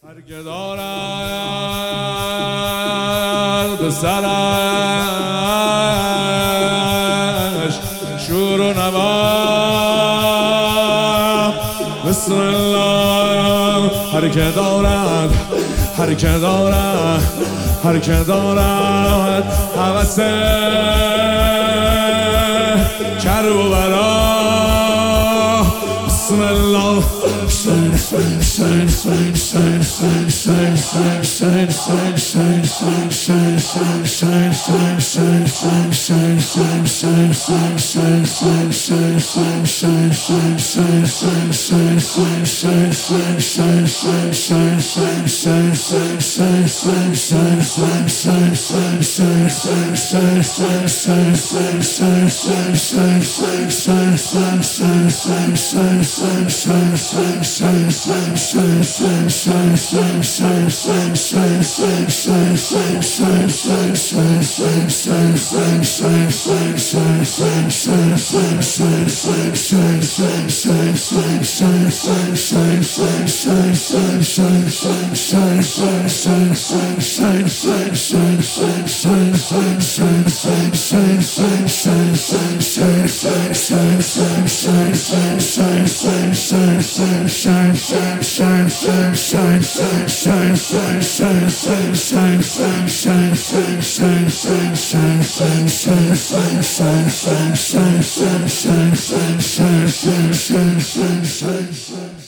هر که دارد سرش شور و نوا بسم الله. هر که دارد هوس کرب و بلا بسم الله. Shine.